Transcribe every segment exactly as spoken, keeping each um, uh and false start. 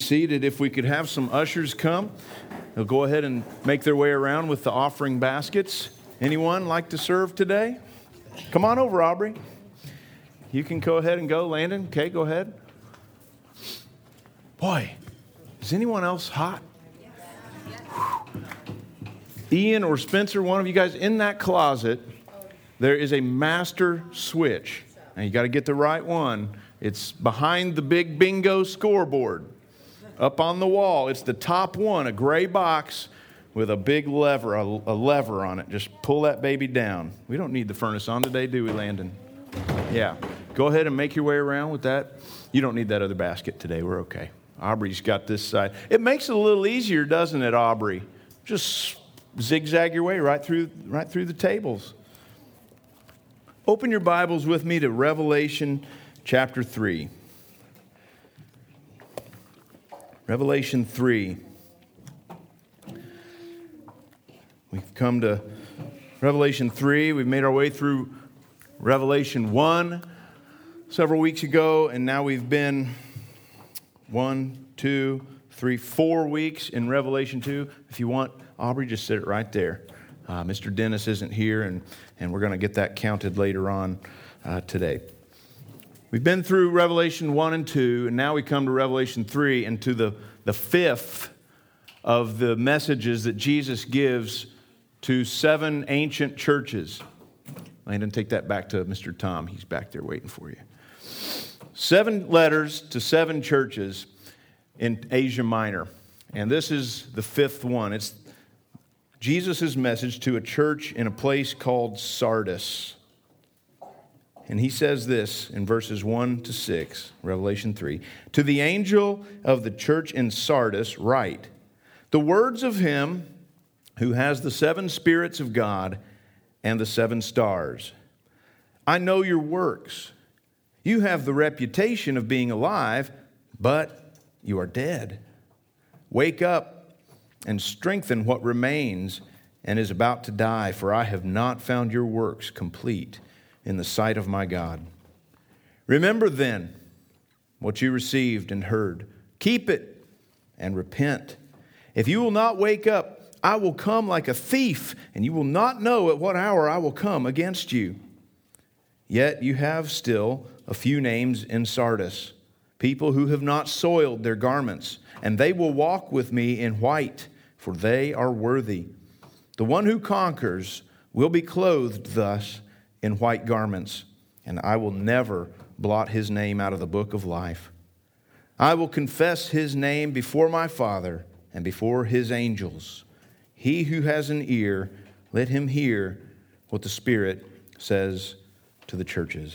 seated. If we could have some ushers come, they'll go ahead and make their way around with the offering baskets. Anyone like to serve today? Come on over, Aubrey. You can go ahead and go, Landon. Okay, go ahead. Boy, is anyone else hot? Whew. Ian or Spencer, one of you guys, in that closet, there is a master switch. And you got to get the right one. It's behind the big bingo scoreboard. Up on the wall. It's the top one, a gray box with a big lever, a, a lever on it. Just pull that baby down. We don't need the furnace on today, do we, Landon? Yeah. Go ahead and make your way around with that. You don't need that other basket today. We're okay. Aubrey's got this side. It makes it a little easier, doesn't it, Aubrey? Just zigzag your way right through, right through the tables. Open your Bibles with me to Revelation chapter three. Revelation three. We've come to Revelation three. We've made our way through Revelation one several weeks ago, and now we've been one, two, three, four weeks in Revelation two. If you want, Aubrey, just sit it right there. Uh, Mister Dennis isn't here, and, and we're going to get that counted later on uh, today. We've been through Revelation one and two, and now we come to Revelation three, and to the, the fifth of the messages that Jesus gives to seven ancient churches. Landon, take that back to Mister Tom. He's back there waiting for you. Seven letters to seven churches in Asia Minor. And this is the fifth one. It's Jesus' message to a church in a place called Sardis. And he says this in verses one to six, Revelation three. To the angel of the church in Sardis write, the words of him who has the seven spirits of God and the seven stars. I know your works. You have the reputation of being alive, but you are dead. Wake up and strengthen what remains and is about to die, for I have not found your works complete in the sight of my God. Remember then what you received and heard. Keep it and repent. If you will not wake up, I will come like a thief, and you will not know at what hour I will come against you. Yet you have still a few names in Sardis, people who have not soiled their garments, and they will walk with me in white, for they are worthy. The one who conquers will be clothed thus in white garments, and I will never blot his name out of the book of life. I will confess his name before my Father and before his angels. He who has an ear, let him hear what the Spirit says to the churches.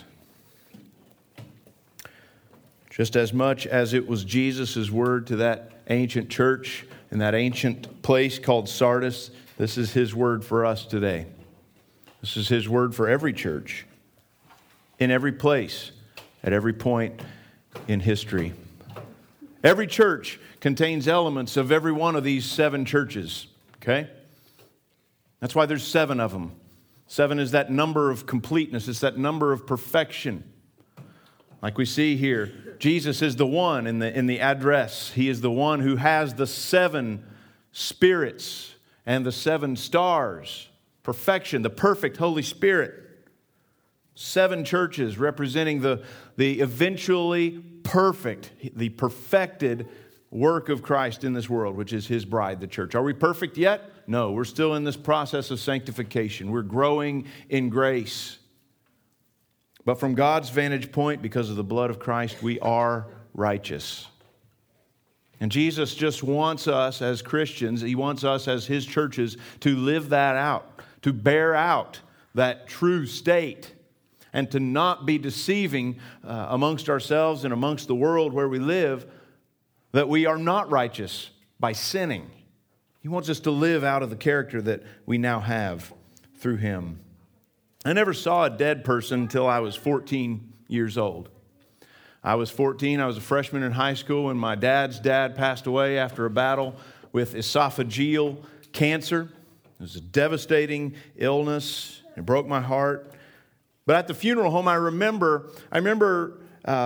Just as much as it was Jesus' word to that ancient church in that ancient place called Sardis, this is his word for us today. This is his word for every church, in every place, at every point in history. Every church contains elements of every one of these seven churches, okay? That's why there's seven of them. Seven is that number of completeness. It's that number of perfection. Like we see here, Jesus is the one in the, in the address. He is the one who has the seven spirits and the seven stars. Perfection, the perfect Holy Spirit. Seven churches representing the, the eventually perfect, the perfected work of Christ in this world, which is his bride, the church. Are we perfect yet? No, we're still in this process of sanctification. We're growing in grace. But from God's vantage point, because of the blood of Christ, we are righteous. And Jesus just wants us as Christians, he wants us as his churches to live that out, to bear out that true state, and to not be deceiving uh, amongst ourselves and amongst the world where we live that we are not righteous by sinning. He wants us to live out of the character that we now have through him. I never saw a dead person until I was fourteen years old. I was fourteen. I was a freshman in high school when my dad's dad passed away after a battle with esophageal cancer. It was a devastating illness. It broke my heart. But at the funeral home, I remember, I remember uh,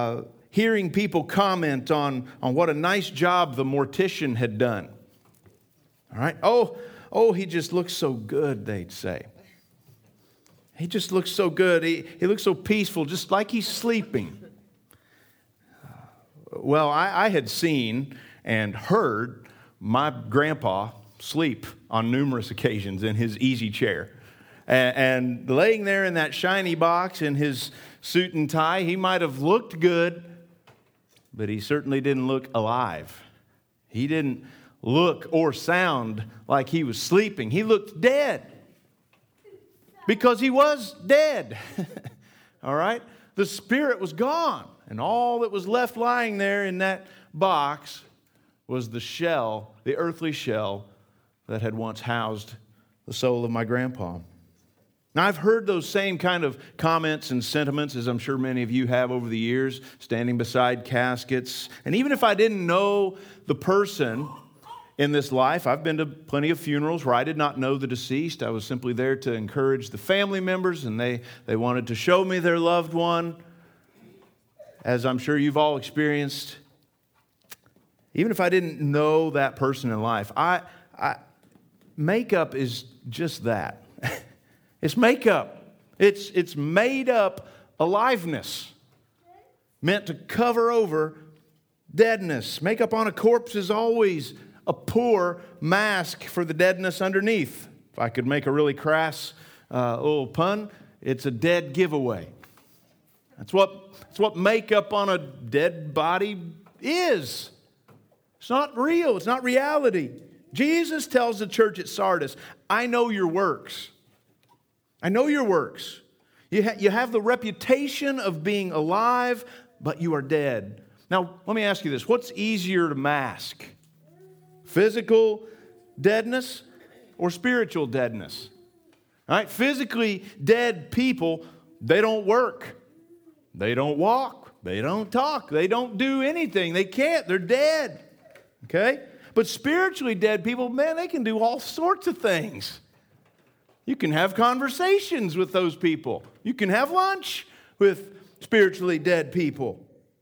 hearing people comment on, on what a nice job the mortician had done. All right? Oh, oh, he just looks so good, they'd say. He just looks so good. He, he looks so peaceful, just like he's sleeping. Well, I, I had seen and heard my grandpa sleep on numerous occasions in his easy chair. And, and laying there in that shiny box in his suit and tie, he might have looked good, but he certainly didn't look alive. He didn't look or sound like he was sleeping. He looked dead because he was dead. All right? The spirit was gone, and all that was left lying there in that box was the shell, the earthly shell that had once housed the soul of my grandpa. Now, I've heard those same kind of comments and sentiments, as I'm sure many of you have over the years, standing beside caskets. And even if I didn't know the person in this life, I've been to plenty of funerals where I did not know the deceased. I was simply there to encourage the family members, and they, they wanted to show me their loved one, as I'm sure you've all experienced. Even if I didn't know that person in life, I, I makeup is just that. It's makeup. It's, it's made up aliveness meant to cover over deadness. Makeup on a corpse is always a poor mask for the deadness underneath. If I could make a really crass uh, little pun, it's a dead giveaway. That's what, that's what makeup on a dead body is. It's not real. It's not reality. Jesus tells the church at Sardis, I know your works. I know your works. You, ha- you have the reputation of being alive, but you are dead. Now, let me ask you this. What's easier to mask? Physical deadness or spiritual deadness? All right? Physically dead people, they don't work. They don't walk. They don't talk. They don't do anything. They can't. They're dead. Okay? But spiritually dead people, man, they can do all sorts of things. You can have conversations with those people. You can have lunch with spiritually dead people.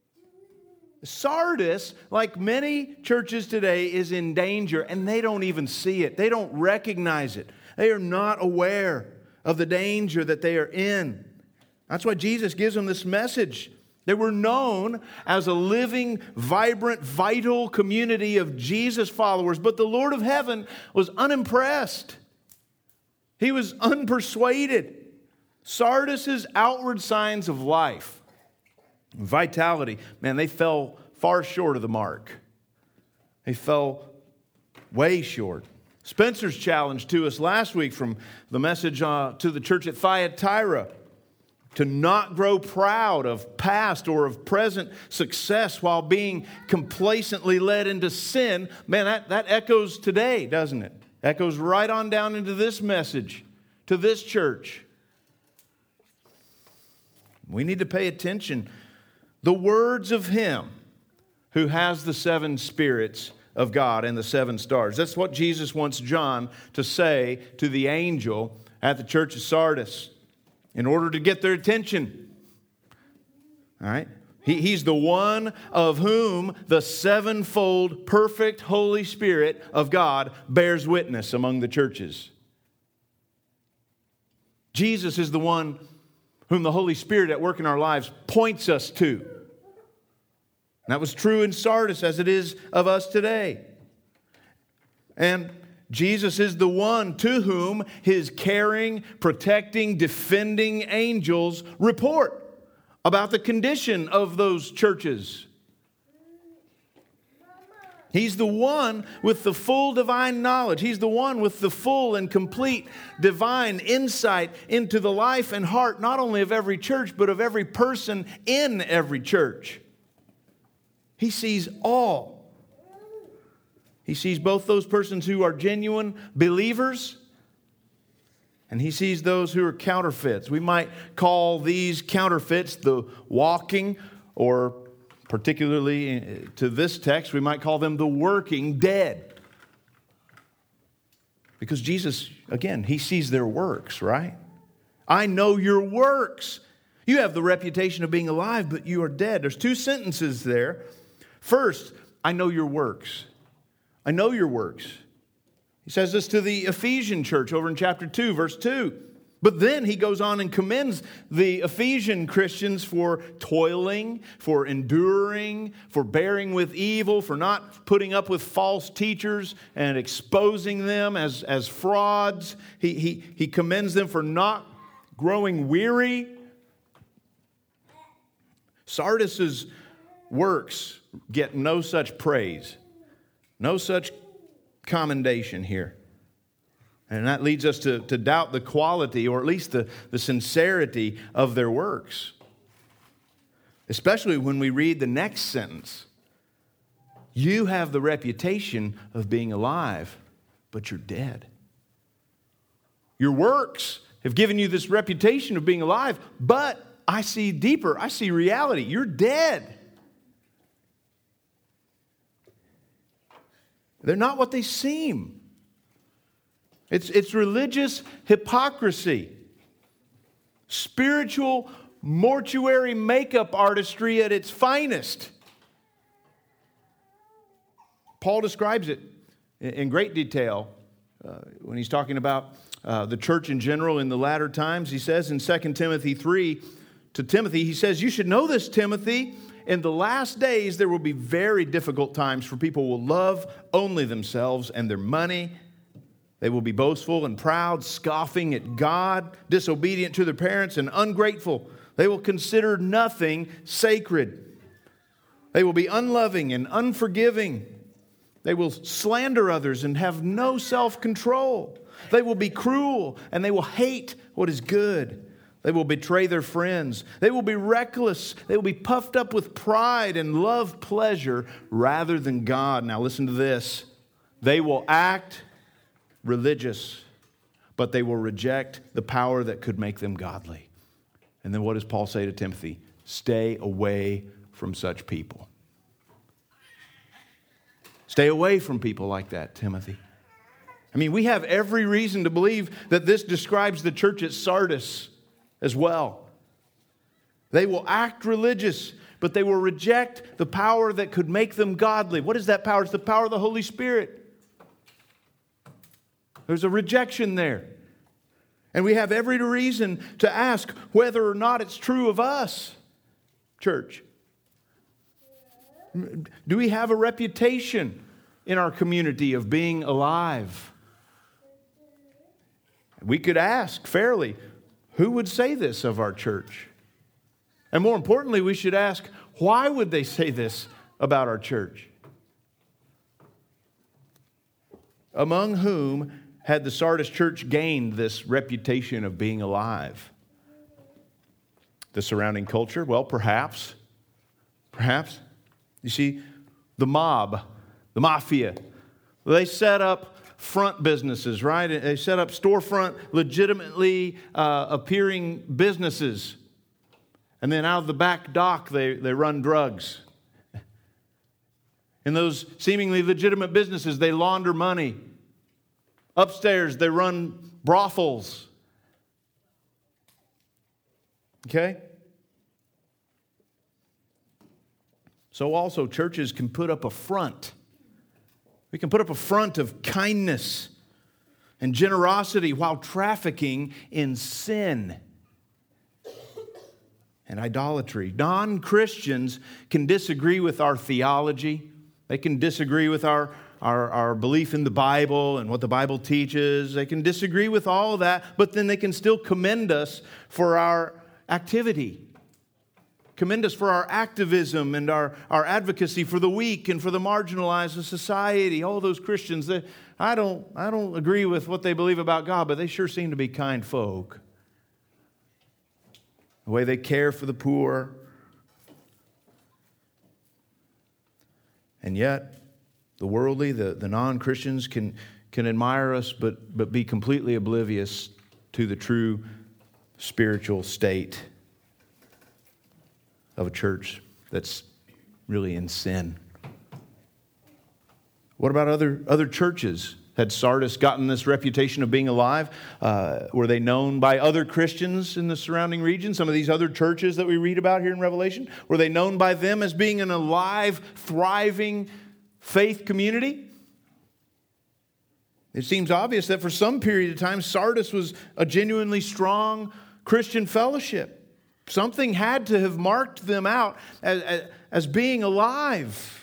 Sardis, like many churches today, is in danger, and they don't even see it. They don't recognize it. They are not aware of the danger that they are in. That's why Jesus gives them this message. They were known as a living, vibrant, vital community of Jesus followers, but the Lord of heaven was unimpressed. He was unpersuaded. Sardis's outward signs of life, vitality, man, they fell far short of the mark. They fell way short. Spencer's challenge to us last week from the message uh, to the church at Thyatira, to not grow proud of past or of present success while being complacently led into sin. Man, that, that echoes today, doesn't it? Echoes right on down into this message, to this church. We need to pay attention. The words of Him who has the seven spirits of God and the seven stars. That's what Jesus wants John to say to the angel at the church of Sardis in order to get their attention. All right? He, he's the one of whom the sevenfold perfect Holy Spirit of God bears witness among the churches. Jesus is the one whom the Holy Spirit at work in our lives points us to. And that was true in Sardis as it is of us today. And Jesus is the one to whom His caring, protecting, defending angels report about the condition of those churches. He's the one with the full divine knowledge. He's the one with the full and complete divine insight into the life and heart, not only of every church, but of every person in every church. He sees all. He sees both those persons who are genuine believers, and He sees those who are counterfeits. We might call these counterfeits the walking, or particularly to this text, we might call them the working dead. Because Jesus, again, He sees their works, right? I know your works. You have the reputation of being alive, but you are dead. There's two sentences there. First, I know your works. I know your works. He says this to the Ephesian church over in chapter two, verse two. But then he goes on and commends the Ephesian Christians for toiling, for enduring, for bearing with evil, for not putting up with false teachers and exposing them as, as frauds. He, he, he commends them for not growing weary. Sardis's works get no such praise, no such commendation here. And that leads us to, to doubt the quality, or at least the, the sincerity of their works. Especially when we read the next sentence. You have the reputation of being alive, but you're dead. Your works have given you this reputation of being alive, but I see deeper. I see reality. You're dead. They're not what they seem. It's, it's religious hypocrisy. Spiritual mortuary makeup artistry at its finest. Paul describes it in great detail uh, when he's talking about uh, the church in general in the latter times. He says in Second Timothy three to Timothy, he says, you should know this, Timothy. In the last days, there will be very difficult times, for people will love only themselves and their money. They will be boastful and proud, scoffing at God, disobedient to their parents, and ungrateful. They will consider nothing sacred. They will be unloving and unforgiving. They will slander others and have no self-control. They will be cruel and they will hate what is good. They will betray their friends. They will be reckless. They will be puffed up with pride and love pleasure rather than God. Now listen to this. They will act religious, but they will reject the power that could make them godly. And then what does Paul say to Timothy? Stay away from such people. Stay away from people like that, Timothy. I mean, we have every reason to believe that this describes the church at Sardis as well. They will act religious, but they will reject the power that could make them godly. What is that power? It's the power of the Holy Spirit. There's a rejection there. And we have every reason to ask whether or not it's true of us, church. Do we have a reputation in our community of being alive? We could ask fairly, who would say this of our church? And more importantly, we should ask, why would they say this about our church? Among whom had the Sardis church gained this reputation of being alive? The surrounding culture? Well, perhaps. Perhaps. You see, the mob, the mafia, they set up front businesses, right? They set up storefront, legitimately uh, appearing businesses. And then out of the back dock, they, they run drugs. In those seemingly legitimate businesses, they launder money. Upstairs, they run brothels. Okay? So also, churches can put up a front. We can put up a front of kindness and generosity while trafficking in sin and idolatry. Non-Christians can disagree with our theology. They can disagree with our Our, our belief in the Bible and what the Bible teaches. They can disagree with all of that, but then they can still commend us for our activity. Commend us for our activism and our, our advocacy for the weak and for the marginalized of society. All those Christians, they, I don't, I don't agree with what they believe about God, but they sure seem to be kind folk. The way they care for the poor. And yet, the worldly, the, the non-Christians can, can admire us, but, but be completely oblivious to the true spiritual state of a church that's really in sin. What about other, other churches Had Sardis gotten this reputation of being alive? Uh, were they known by other Christians in the surrounding region? Some of these other churches that we read about here in Revelation? Were they known by them as being an alive, thriving faith community? It seems obvious that for some period of time, Sardis was a genuinely strong Christian fellowship. Something had to have marked them out as, as, as being alive.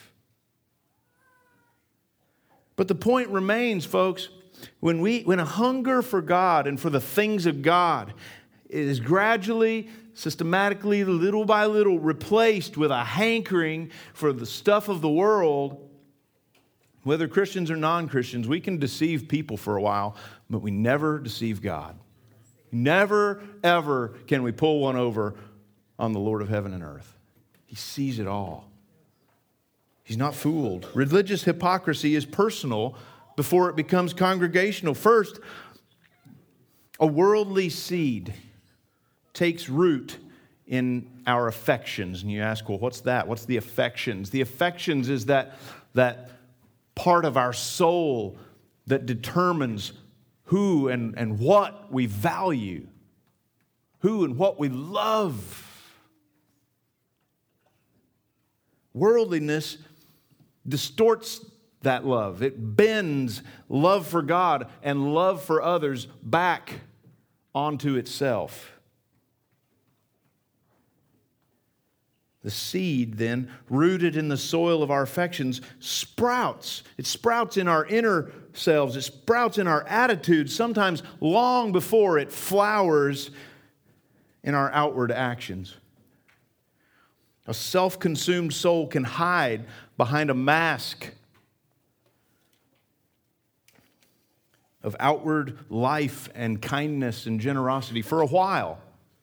But the point remains, folks, when we when a hunger for God and for the things of God is gradually, systematically, little by little replaced with a hankering for the stuff of the world, whether Christians or non-Christians, we can deceive people for a while, but we never deceive God. Never, ever can we pull one over on the Lord of heaven and earth. He sees it all. He's not fooled. Religious hypocrisy is personal before it becomes congregational. First, a worldly seed takes root in our affections. And you ask, well, what's that? What's the affections? The affections is that, that part of our soul that determines who and, and what we value, who and what we love. Worldliness distorts that love. It bends love for God and love for others back onto itself. The seed, then, rooted in the soil of our affections, sprouts. It sprouts in our inner selves. It sprouts in our attitudes, sometimes long before it flowers in our outward actions. A self-consumed soul can hide behind a mask of outward life and kindness and generosity for a while.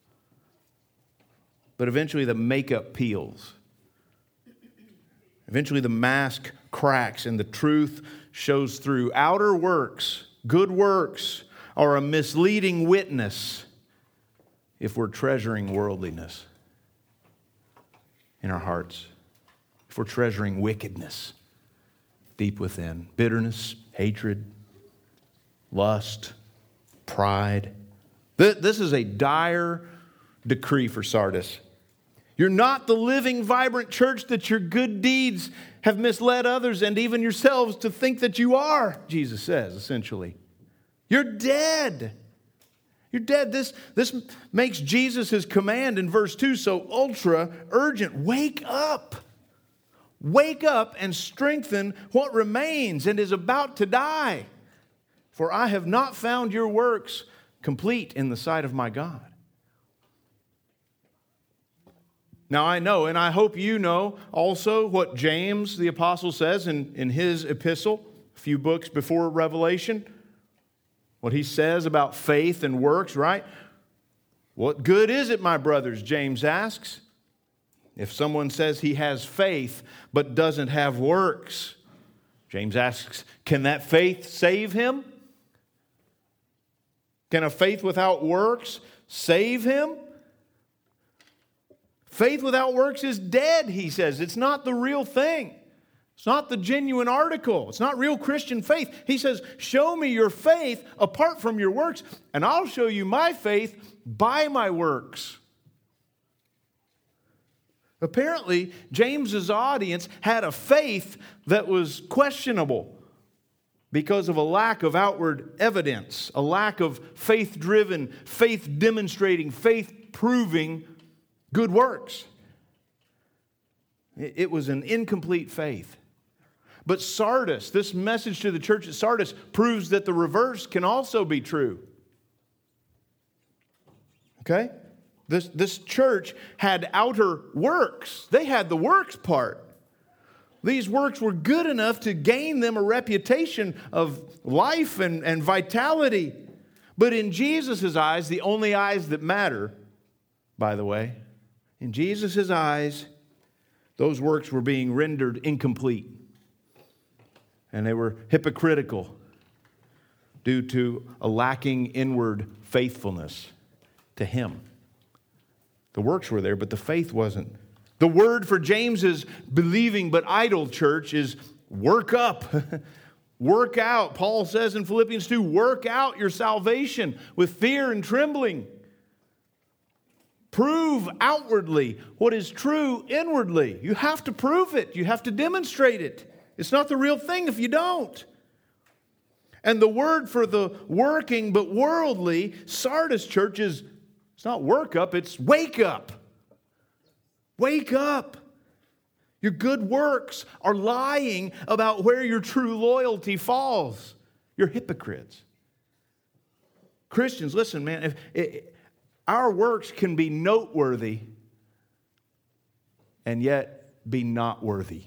But eventually the makeup peels. Eventually the mask cracks and the truth shows through. Outer works, good works, are a misleading witness if we're treasuring worldliness in our hearts, if we're treasuring wickedness deep within, bitterness, hatred, lust, pride. This is a dire decree for Sardis. You're not the living, vibrant church that your good deeds have misled others and even yourselves to think that you are, Jesus says, essentially. You're dead. You're dead. This, this makes Jesus' command in verse two so ultra urgent. Wake up. Wake up and strengthen what remains and is about to die. For I have not found your works complete in the sight of my God. Now I know, and I hope you know also what James the apostle says in, in his epistle, a few books before Revelation. What he says about faith and works, right? What good is it, my brothers, James asks, if someone says he has faith but doesn't have works? James asks, can that faith save him? Can a faith without works save him? Faith without works is dead, he says. It's not the real thing. It's not the genuine article. It's not real Christian faith. He says, show me your faith apart from your works, and I'll show you my faith by my works. Apparently, James's audience had a faith that was questionable because of a lack of outward evidence, a lack of faith-driven, faith-demonstrating, faith-proving good works. It was an incomplete faith. But Sardis, this message to the church at Sardis, proves that the reverse can also be true. Okay? This, this church had outer works. They had the works part. These works were good enough to gain them a reputation of life and, and vitality. But in Jesus' eyes, the only eyes that matter, by the way, in Jesus' eyes, those works were being rendered incomplete. And they were hypocritical due to a lacking inward faithfulness to Him. The works were there, but the faith wasn't. The word for James's believing but idle church is work up. Work out, Paul says in Philippians two, work out your salvation with fear and trembling. Prove outwardly what is true inwardly. You have to prove it. You have to demonstrate it. It's not the real thing if you don't. And the word for the working but worldly Sardis church is, it's not work up, it's wake up. Wake up. Your good works are lying about where your true loyalty falls. You're hypocrites. Christians, listen, man, if it, our works can be noteworthy and yet be not worthy.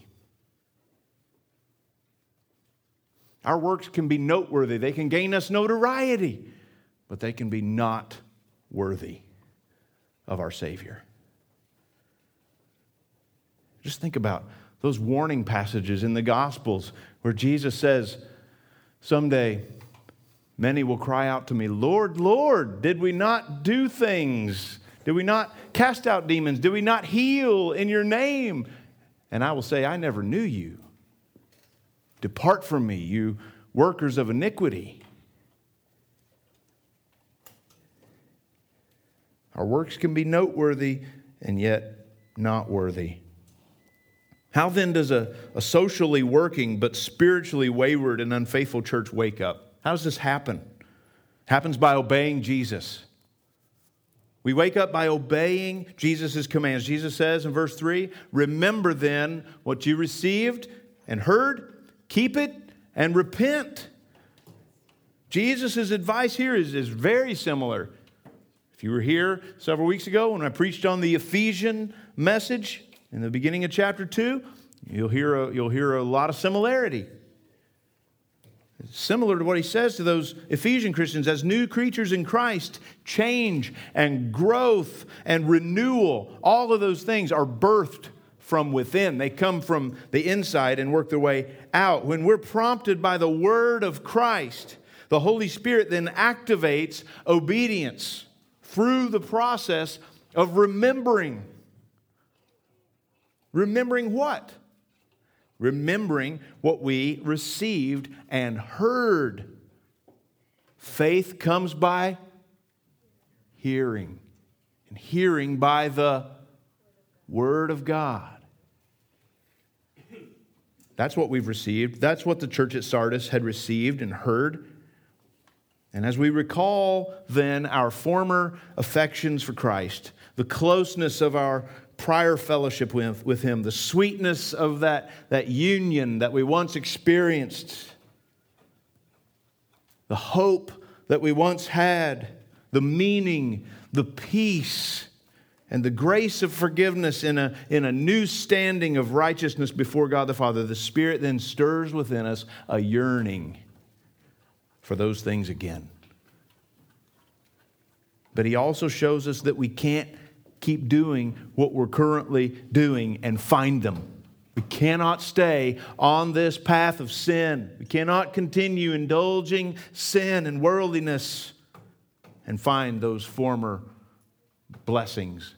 Our works can be noteworthy. They can gain us notoriety, but they can be not worthy of our Savior. Just think about those warning passages in the Gospels where Jesus says, someday many will cry out to me, Lord, Lord, did we not do things? Did we not cast out demons? Did we not heal in your name? And I will say, I never knew you. Depart from me, you workers of iniquity. Our works can be noteworthy and yet not worthy. How then does a, a socially working but spiritually wayward and unfaithful church wake up? How does this happen? It happens by obeying Jesus. We wake up by obeying Jesus' commands. Jesus says in verse three, remember then what you received and heard, keep it and repent. Jesus' advice here is, is very similar. If you were here several weeks ago when I preached on the Ephesian message, in the beginning of chapter two, you'll hear a, you'll hear a lot of similarity. It's similar to what he says to those Ephesian Christians. As new creatures in Christ, change and growth and renewal, all of those things are birthed from within. They come from the inside and work their way out. When we're prompted by the word of Christ, the Holy Spirit then activates obedience through the process of remembering. Remembering what? Remembering what we received and heard. Faith comes by hearing, and hearing by the Word of God. That's what we've received. That's what the church at Sardis had received and heard. And as we recall then our former affections for Christ, the closeness of our prior fellowship with, with Him, the sweetness of that, that union that we once experienced, the hope that we once had, the meaning, the peace, and the grace of forgiveness in a, in a new standing of righteousness before God the Father, the Spirit then stirs within us a yearning for those things again. But He also shows us that we can't keep doing what we're currently doing and find them. We cannot stay on this path of sin. We cannot continue indulging sin and worldliness and find those former blessings.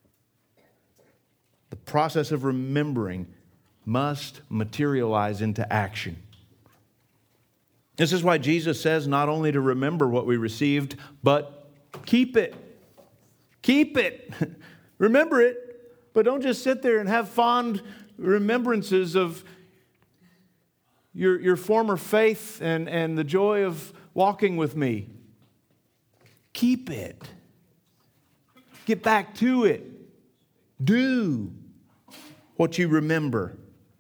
The process of remembering must materialize into action. This is why Jesus says not only to remember what we received, but keep it. Keep it. Remember it, but don't just sit there and have fond remembrances of your, your former faith and, and the joy of walking with me. Keep it. Get back to it. Do what you remember.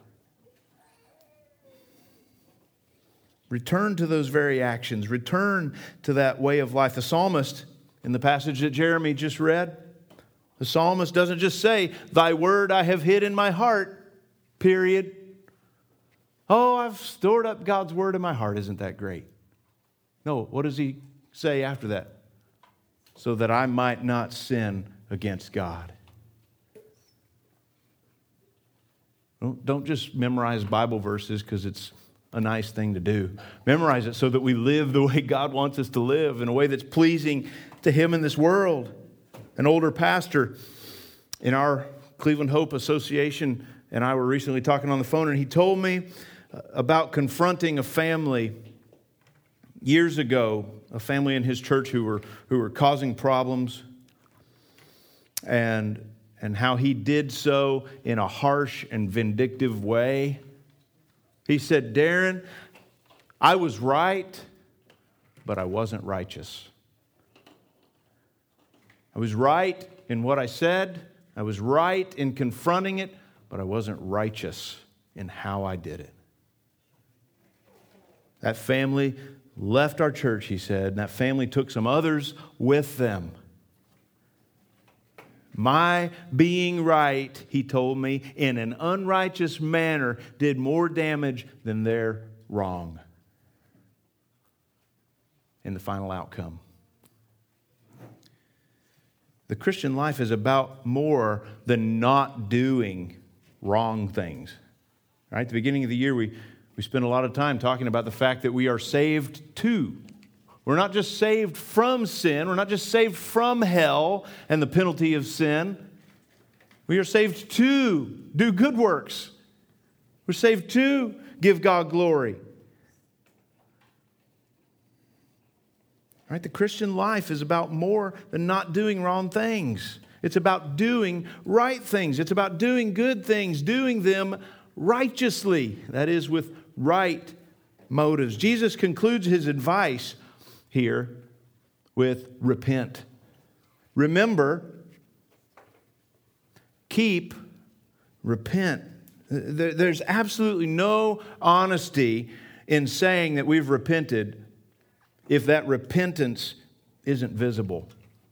Return to those very actions. Return to that way of life. The psalmist, in the passage that Jeremy just read, the psalmist doesn't just say, thy word I have hid in my heart, period. Oh, I've stored up God's word in my heart. Isn't that great? No, what does he say after that? So that I might not sin against God. Don't, don't just memorize Bible verses because it's a nice thing to do. Memorize it so that we live the way God wants us to live, in a way that's pleasing to Him in this world. An older pastor in our Cleveland Hope Association and I were recently talking on the phone, and he told me about confronting a family years ago, a family in his church who were who were causing problems, and and how he did so in a harsh and vindictive way. He said, Darren, I was right, but I wasn't righteous. I was right in what I said. I was right in confronting it, but I wasn't righteous in how I did it. That family left our church, he said, and that family took some others with them. My being right, he told me, in an unrighteous manner did more damage than their wrong in the final outcome. The Christian life is about more than not doing wrong things. Right? At the beginning of the year, we, we spent a lot of time talking about the fact that we are saved to. We're not just saved from sin. We're not just saved from hell and the penalty of sin. We are saved to do good works. We're saved to give God glory. Right? The Christian life is about more than not doing wrong things. It's about doing right things. It's about doing good things, doing them righteously. That is, with right motives. Jesus concludes his advice here with repent. Remember, keep, repent. There's absolutely no honesty in saying that we've repented if that repentance isn't visible,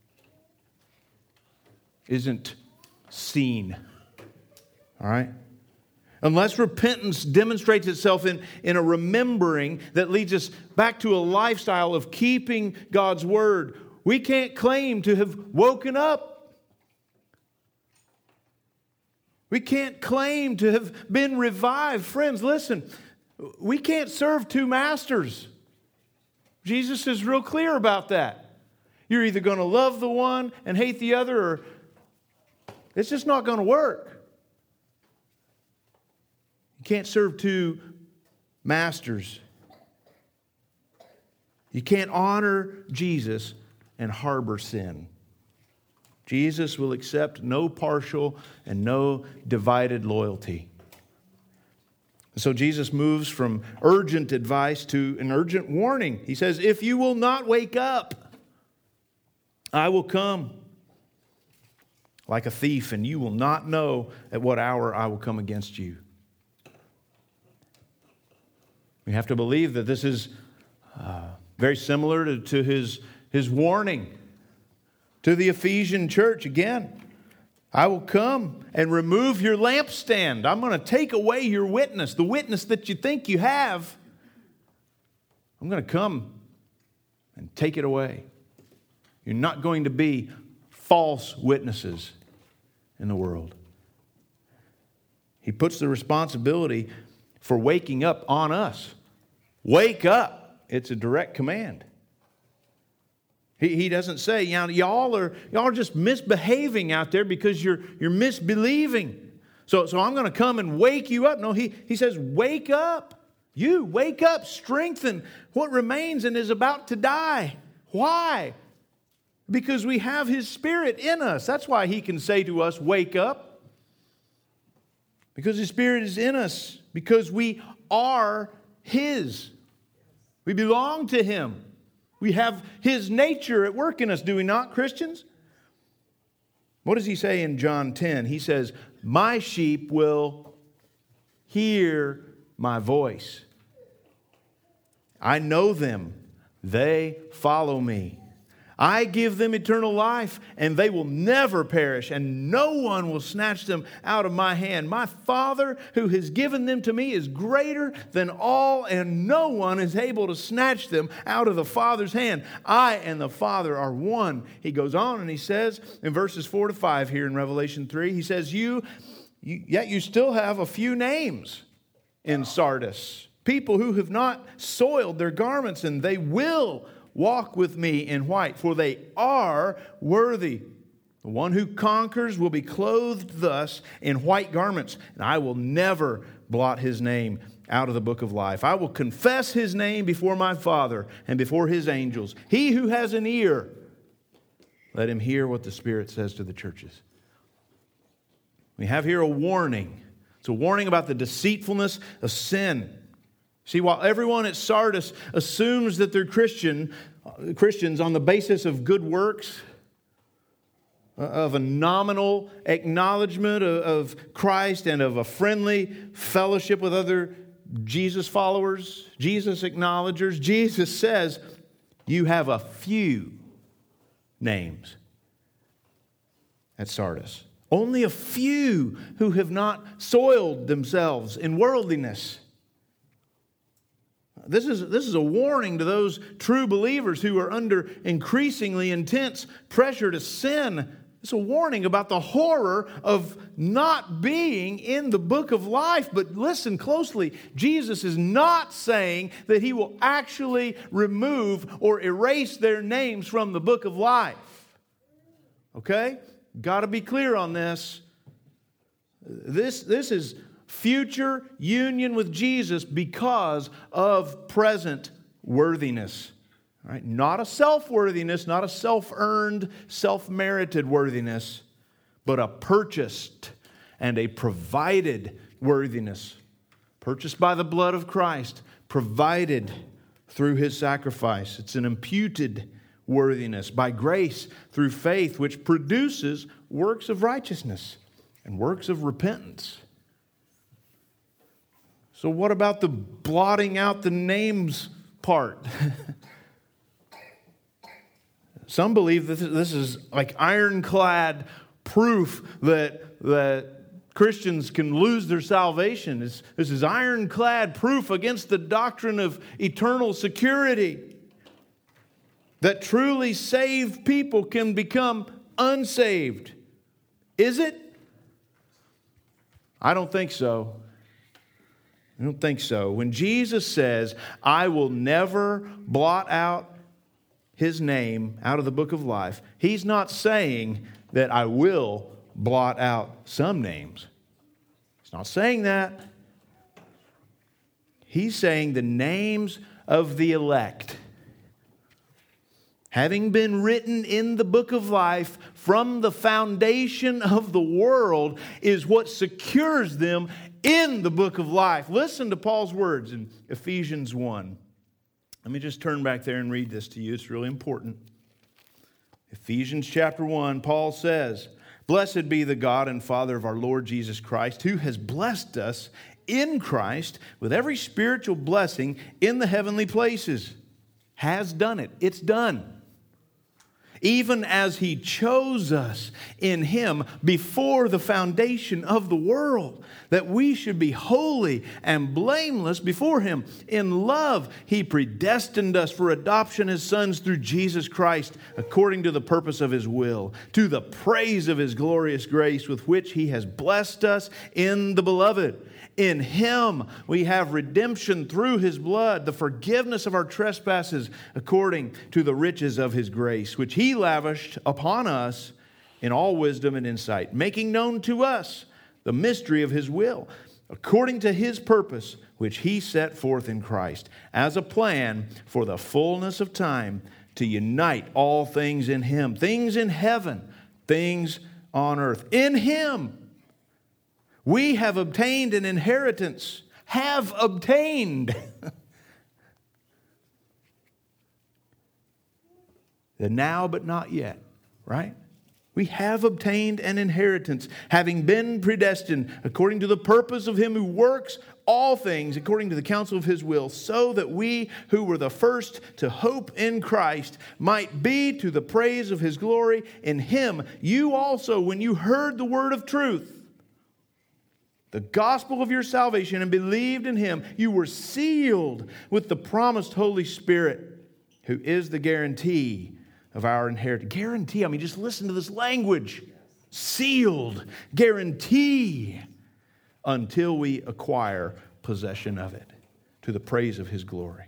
isn't seen. All right? Unless repentance demonstrates itself in, in a remembering that leads us back to a lifestyle of keeping God's word, we can't claim to have woken up. We can't claim to have been revived. Friends, listen, we can't serve two masters. Jesus is real clear about that. You're either going to love the one and hate the other, or it's just not going to work. You can't serve two masters. You can't honor Jesus and harbor sin. Jesus will accept no partial and no divided loyalty. So Jesus moves from urgent advice to an urgent warning. He says, if you will not wake up, I will come like a thief, and you will not know at what hour I will come against you. We have to believe that this is uh, very similar to, to his, his warning to the Ephesian church. Again, I will come and remove your lampstand. I'm going to take away your witness, the witness that you think you have. I'm going to come and take it away. You're not going to be false witnesses in the world. He puts the responsibility for waking up on us. Wake up. It's a direct command. He, he doesn't say, you know, y'all are y'all are just misbehaving out there because you're you're misbelieving. So, so I'm going to come and wake you up. No, he, he says, wake up. You, wake up, strengthen what remains and is about to die. Why? Because we have His Spirit in us. That's why He can say to us, wake up. Because His Spirit is in us. Because we are His. We belong to Him. We have His nature at work in us, do we not, Christians? What does He say in John ten? He says, my sheep will hear my voice. I know them. They follow me. I give them eternal life, and they will never perish, and no one will snatch them out of my hand. My Father, who has given them to me, is greater than all, and no one is able to snatch them out of the Father's hand. I and the Father are one. He goes on and he says in verses four to five here in Revelation three, he says, you, you yet you still have a few names in Sardis, people who have not soiled their garments, and they will walk with me in white, for they are worthy. The one who conquers will be clothed thus in white garments, and I will never blot his name out of the book of life. I will confess his name before my Father and before his angels. He who has an ear, let him hear what the Spirit says to the churches. We have here a warning. It's a warning about the deceitfulness of sin. See, while everyone at Sardis assumes that they're Christian, Christians on the basis of good works, of a nominal acknowledgement of Christ and of a friendly fellowship with other Jesus followers, Jesus acknowledgers, Jesus says, you have a few names at Sardis. Only a few who have not soiled themselves in worldliness. This is, this is a warning to those true believers who are under increasingly intense pressure to sin. It's a warning about the horror of not being in the book of life. But listen closely. Jesus is not saying that he will actually remove or erase their names from the book of life. Okay? Got to be clear on this. This, this is future union with Jesus because of present worthiness. All right? Not a self-worthiness, not a self-earned, self-merited worthiness, but a purchased and a provided worthiness. Purchased by the blood of Christ, provided through his sacrifice. It's an imputed worthiness by grace through faith, which produces works of righteousness and works of repentance. So what about the blotting out the names part? Some believe that this is like ironclad proof that, that Christians can lose their salvation. This, this is ironclad proof against the doctrine of eternal security. That truly saved people can become unsaved. Is it? I don't think so. I don't think so. When Jesus says, I will never blot out his name out of the book of life, he's not saying that I will blot out some names. He's not saying that. He's saying the names of the elect, having been written in the book of life from the foundation of the world, is what secures them in the book of life. Listen to Paul's words in Ephesians one. Let me just turn back there and read this to you. It's really important. Ephesians chapter one, Paul says, Blessed be the God and Father of our Lord Jesus Christ, who has blessed us in Christ with every spiritual blessing in the heavenly places. Has done it. It's done. Even as he chose us in him before the foundation of the world, that we should be holy and blameless before him. In love, he predestined us for adoption as sons through Jesus Christ, according to the purpose of his will, to the praise of his glorious grace with which he has blessed us in the beloved. In him we have redemption through his blood, the forgiveness of our trespasses, according to the riches of his grace, which he lavished upon us in all wisdom and insight, making known to us the mystery of his will, according to his purpose, which he set forth in Christ, as a plan for the fullness of time, to unite all things in him, things in heaven, things on earth. In him we have obtained an inheritance. Have obtained. The now but not yet, right? We have obtained an inheritance, having been predestined according to the purpose of him who works all things according to the counsel of his will, so that we who were the first to hope in Christ might be to the praise of his glory. In him you also, when you heard the word of truth, the gospel of your salvation, and believed in him, you were sealed with the promised Holy Spirit, who is the guarantee of our inheritance. Guarantee, I mean, just listen to this language. Sealed, guarantee, until we acquire possession of it, to the praise of his glory.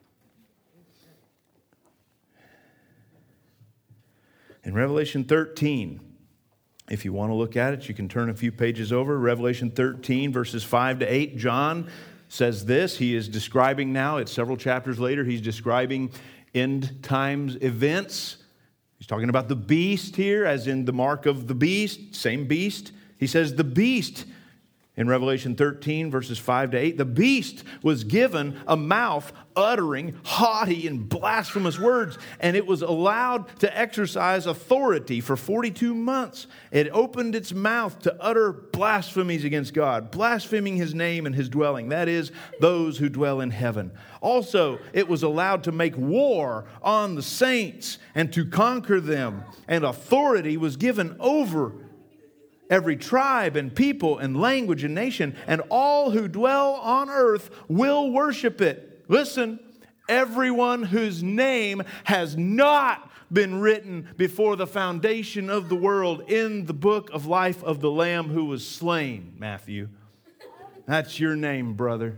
In Revelation thirteen, if you want to look at it, you can turn a few pages over. Revelation thirteen, verses five to eight. John says this. He is describing now, it's several chapters later, he's describing end times events. He's talking about the beast here, as in the mark of the beast, same beast. He says the beast in Revelation thirteen, verses five to eight, the beast was given a mouth uttering haughty and blasphemous words, and it was allowed to exercise authority for forty-two months. It opened its mouth to utter blasphemies against God, blaspheming His name and His dwelling, that is, those who dwell in heaven. Also, it was allowed to make war on the saints and to conquer them, and authority was given over every tribe and people and language and nation, and all who dwell on earth will worship it. Listen, everyone whose name has not been written before the foundation of the world in the book of life of the Lamb who was slain, Matthew. That's your name, brother.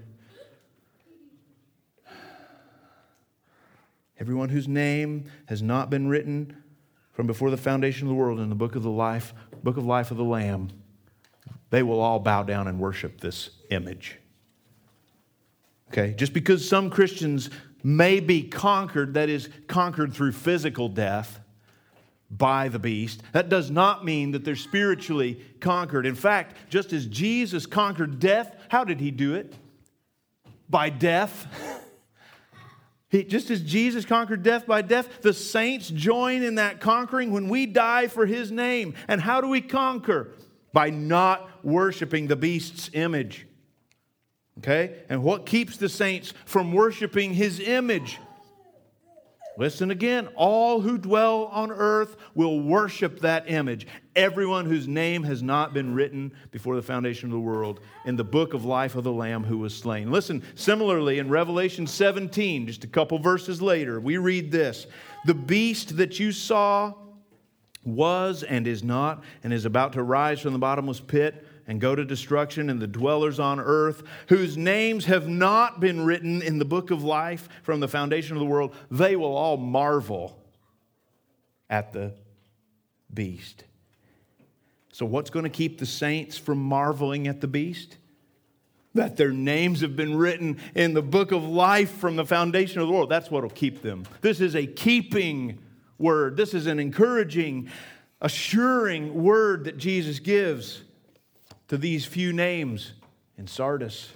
Everyone whose name has not been written from before the foundation of the world in the book of the life, book of life of the Lamb, they will all bow down and worship this image. Okay, just because some Christians may be conquered, that is, conquered through physical death by the beast, that does not mean that they're spiritually conquered. In fact, just as Jesus conquered death, how did He do it? By death. He, just as Jesus conquered death by death, the saints join in that conquering when we die for His name. And how do we conquer? By not worshiping the beast's image. Okay? And what keeps the saints from worshiping His image? Listen again. All who dwell on earth will worship that image. Everyone whose name has not been written before the foundation of the world in the book of life of the Lamb who was slain. Listen, similarly in Revelation seventeen, just a couple verses later, we read this. The beast that you saw was and is not and is about to rise from the bottomless pit and go to destruction, and the dwellers on earth, whose names have not been written in the book of life from the foundation of the world, they will all marvel at the beast. So what's going to keep the saints from marveling at the beast? That their names have been written in the book of life from the foundation of the world. That's what will keep them. This is a keeping word. This is an encouraging, assuring word that Jesus gives to these few names in Sardis.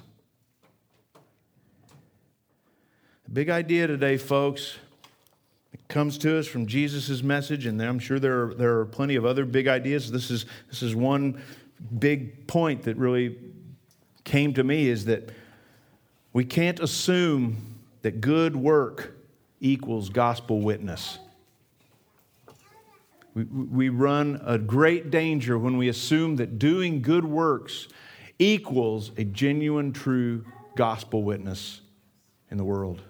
The big idea today, folks, it comes to us from Jesus' message, and I'm sure there are, there are plenty of other big ideas. This is, this is one big point that really came to me, is that we can't assume that good work equals gospel witness. We, we run a great danger when we assume that doing good works equals a genuine, true gospel witness in the world.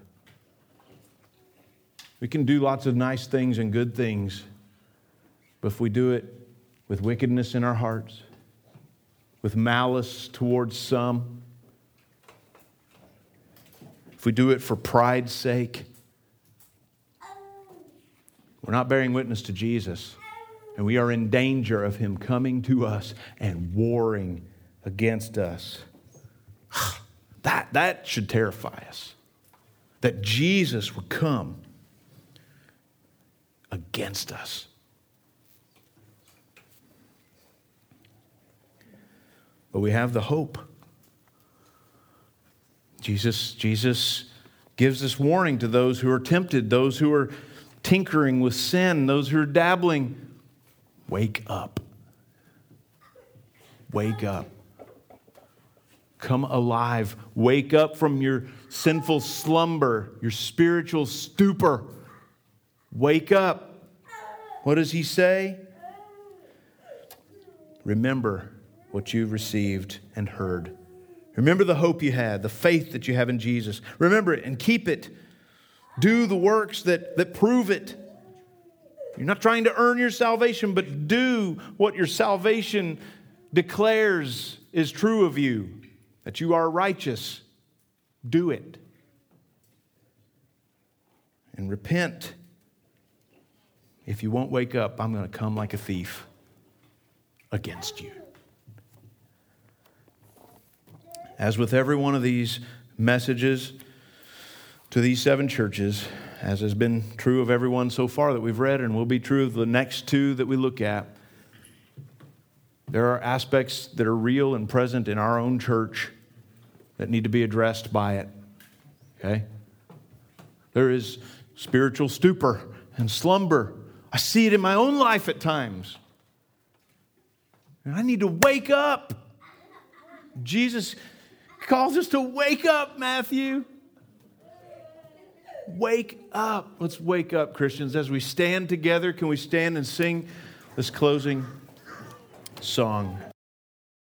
We can do lots of nice things and good things, but if we do it with wickedness in our hearts, with malice towards some, if we do it for pride's sake, we're not bearing witness to Jesus, and we are in danger of Him coming to us and warring against us. That, that should terrify us, that Jesus would come against us. But we have the hope. Jesus, Jesus gives this warning to those who are tempted, those who are tinkering with sin, those who are dabbling. Wake up. Wake up. Come alive. Wake up from your sinful slumber, your spiritual stupor. Wake up. What does He say? Remember what you've received and heard. Remember the hope you had, the faith that you have in Jesus. Remember it and keep it. Do the works that, that prove it. You're not trying to earn your salvation, but do what your salvation declares is true of you, that you are righteous. Do it. And repent. If you won't wake up, I'm going to come like a thief against you. As with every one of these messages to these seven churches, as has been true of everyone so far that we've read and will be true of the next two that we look at. There are aspects that are real and present in our own church that need to be addressed by it. Okay? There is spiritual stupor and slumber. I see it in my own life at times. And I need to wake up. Jesus calls us to wake up, Matthew. Wake up. Let's wake up, Christians. As we stand together, can we stand and sing this closing song?